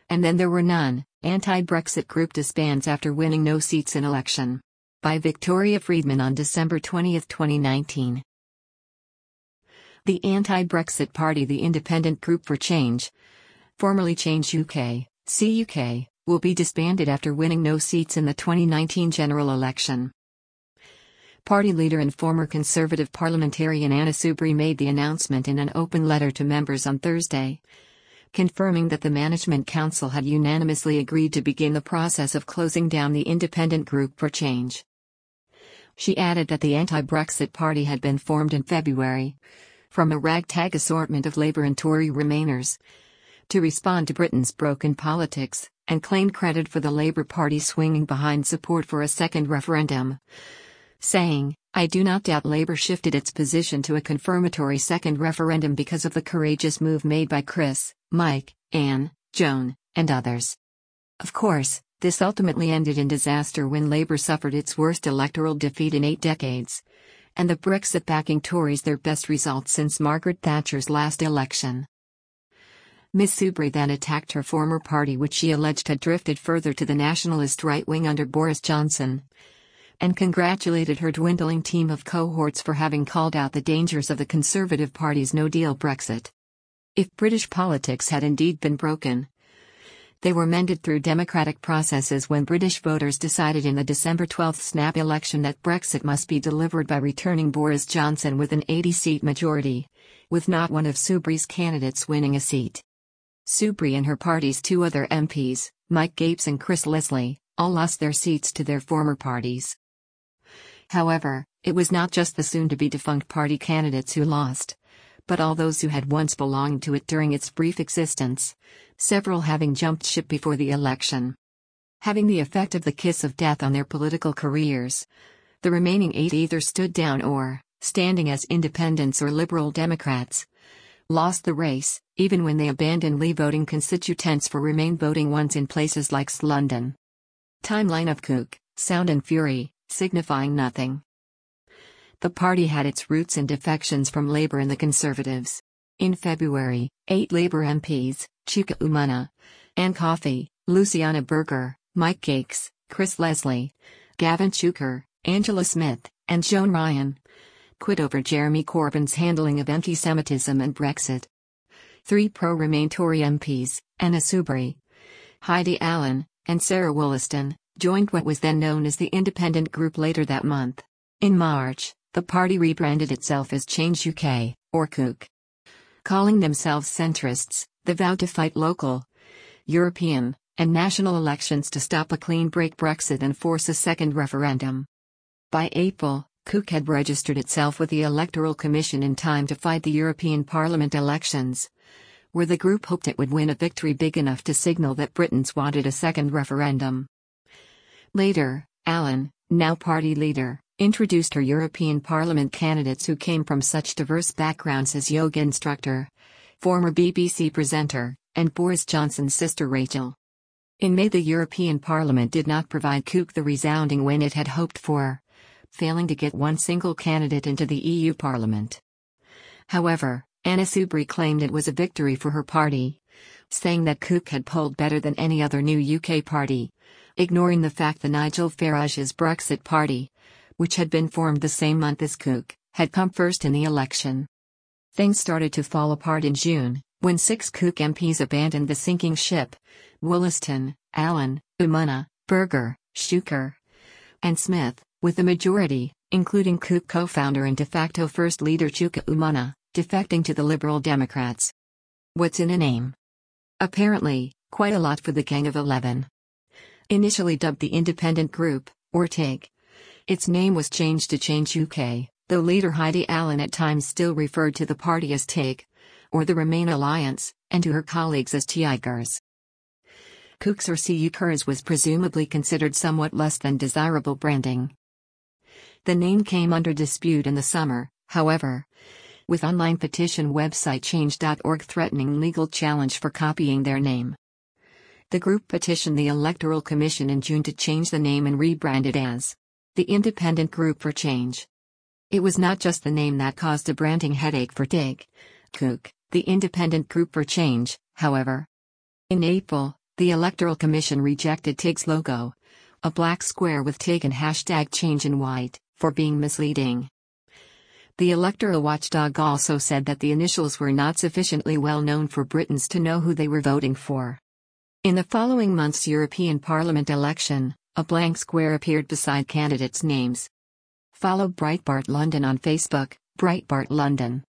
And then there were none. Anti-Brexit group disbands after winning no seats in election. By Victoria Friedman on December 20, 2019. The anti-Brexit party, the Independent Group for Change, formerly Change UK, CUK, will be disbanded after winning no seats in the 2019 general election. Party leader and former Conservative parliamentarian Anna Soubry made the announcement in an open letter to members on Thursday, confirming that the Management Council had unanimously agreed to begin the process of closing down the Independent Group for Change. She added that the anti-Brexit party had been formed in February, from a ragtag assortment of Labour and Tory Remainers, to respond to Britain's broken politics, and claimed credit for the Labour Party swinging behind support for a second referendum, saying, "I do not doubt Labour shifted its position to a confirmatory second referendum because of the courageous move made by Chris, Mike, Anne, Joan, and others. Of course, this ultimately ended in disaster when Labour suffered its worst electoral defeat in 8 decades, and the Brexit-backing Tories their best results since Margaret Thatcher's last election." Ms. Soubry then attacked her former party, which she alleged had drifted further to the nationalist right wing under Boris Johnson, and congratulated her dwindling team of cohorts for having called out the dangers of the Conservative Party's no-deal Brexit. If British politics had indeed been broken, they were mended through democratic processes when British voters decided in the December 12 snap election that Brexit must be delivered by returning Boris Johnson with an 80-seat majority, with not one of Soubry's candidates winning a seat. Soubry and her party's 2 other MPs, Mike Gapes and Chris Leslie, all lost their seats to their former parties. However, it was not just the soon-to-be-defunct party candidates who lost, but all those who had once belonged to it during its brief existence, several having jumped ship before the election. Having the effect of the kiss of death on their political careers, the remaining 8 either stood down or, standing as independents or Liberal Democrats, lost the race, even when they abandoned Leave voting constituents for Remain voting ones in places like London. Timeline of Cook, Sound and Fury, signifying nothing. The party had its roots in defections from Labour and the Conservatives. In February, 8 Labour MPs, Chuka Umunna, Anne Coffey, Luciana Berger, Mike Gapes, Chris Leslie, Gavin Chuker, Angela Smith, and Joan Ryan, quit over Jeremy Corbyn's handling of anti-Semitism and Brexit. 3 pro-Remain Tory MPs, Anna Soubry, Heidi Allen, and Sarah Wollaston, joined what was then known as the Independent Group later that month. In March, the party rebranded itself as Change UK, or CUK. Calling themselves centrists, they vowed to fight local, European, and national elections to stop a clean break Brexit and force a second referendum. By April, CUK had registered itself with the Electoral Commission in time to fight the European Parliament elections, where the group hoped it would win a victory big enough to signal that Britons wanted a second referendum. Later, Allen, now party leader, introduced her European Parliament candidates who came from such diverse backgrounds as yoga instructor, former BBC presenter, and Boris Johnson's sister Rachel. In May, the European Parliament did not provide CUK the resounding win it had hoped for, failing to get one single candidate into the EU Parliament. However, Anna Soubry claimed it was a victory for her party, saying that CUK had polled better than any other new UK party, ignoring the fact that Nigel Farage's Brexit Party, which had been formed the same month as CUK, had come first in the election. Things started to fall apart in June, when 6 CUK MPs abandoned the sinking ship: Wollaston, Allen, Umunna, Berger, Chuker, and Smith, with the majority, including CUK co-founder and de facto first leader Chuka Umunna, defecting to the Liberal Democrats. What's in a name? Apparently, quite a lot for the Gang of 11. Initially dubbed the Independent Group, or TIG, its name was changed to Change UK, though leader Heidi Allen at times still referred to the party as TIG, or the Remain Alliance, and to her colleagues as Tigers. CUKs or CUKers was presumably considered somewhat less than desirable branding. The name came under dispute in the summer, however, with online petition website change.org threatening legal challenge for copying their name. The group petitioned the Electoral Commission in June to change the name and rebrand it as the Independent Group for Change. It was not just the name that caused a branding headache for TIG, CUK, the Independent Group for Change, however. In April, The Electoral Commission rejected TIG's logo, a black square with TIG and #change in white, for being misleading. The electoral watchdog also said that the initials were not sufficiently well known for Britons to know who they were voting for. In the following month's European Parliament election, a blank square appeared beside candidates' names. Follow Breitbart London on Facebook, Breitbart London.